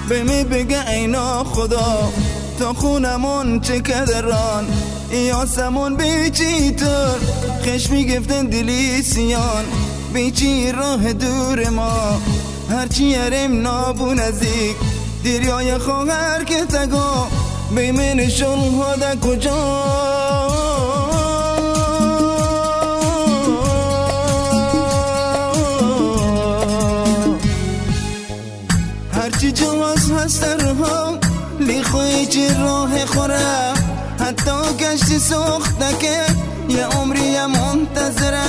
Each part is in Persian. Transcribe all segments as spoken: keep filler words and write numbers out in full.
به می بگه اینا خدا تا خونمون چه کدران یاسمون بیچی تر خشمی گفتن دلی سیان بیچی راه دور ما هرچی یرم نابو نزدیک دیریای خواهر که تگو بیمینشون هاده کجا هرچی جواز هست درها لی خوی چی راه خوره حتی گشتی سخته که یه عمری منتظره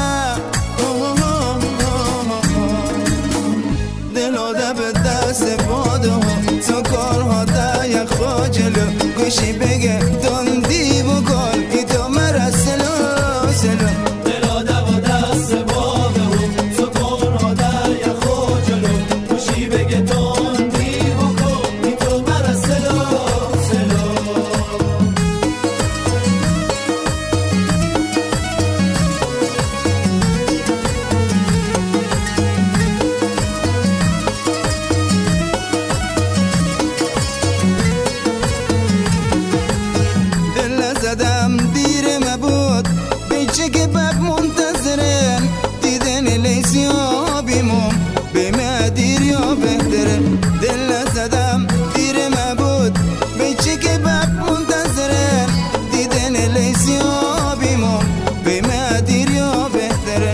دلاده به دست باده تو کارها ده یک خاجلو گوشی بگه دندی بکن ای تو مرا سلو سلو دلاده به دست باده تو کارها ده یک خاجلو گوشی بگه دندی بکن ای تو مرا سلو سلو زدم دیر مبود بیچه که بب منتظرم دیدن لیسی ها بیمون به مدیر یا بهتره دل زدم دیر مبود بیچه که بب منتظرم دیدن لیسی ها بیمون به مدیر یا بهتره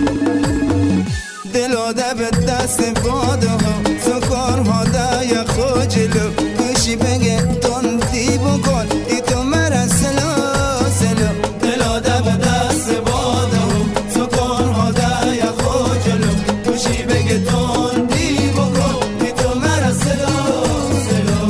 دل آده به دست باده ها تو کار ها ده یا خوجلو گوشی بگه تندی بکن ای تو مرا سلو سلو دلاده به دست باده تو کارها ده یک خاجلو گوشی بگه تندی بکن ای تو مرا سلو سلو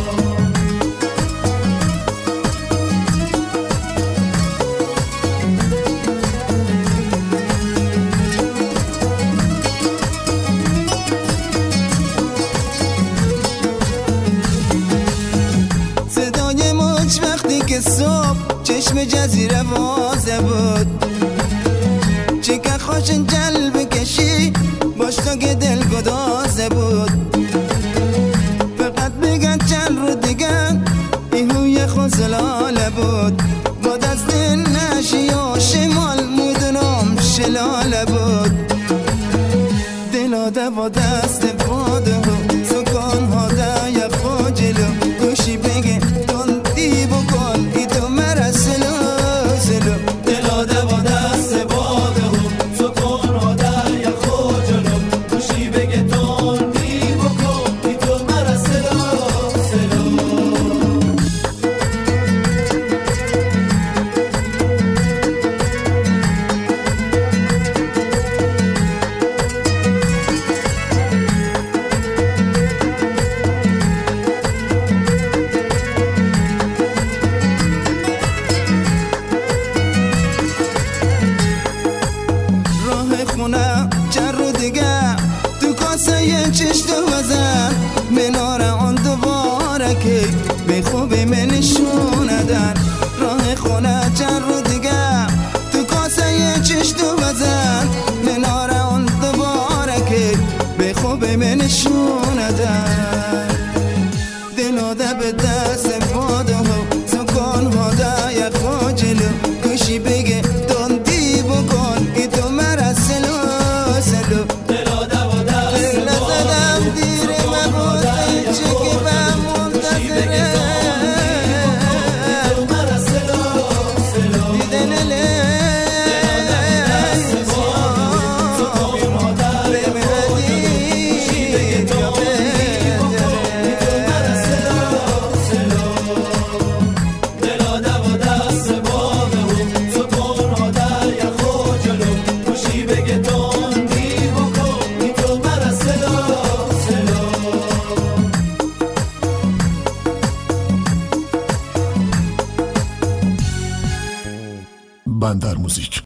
صدای موج وقتی که صبح چشم جزیره وازه بود چه که خوشن جلب کشی باش تا که دل گدازه بود فقط بگن چند رو دیگه ایهوی خوزلاله بود با دست نشی و شمال مودنم شلاله بود دلاده با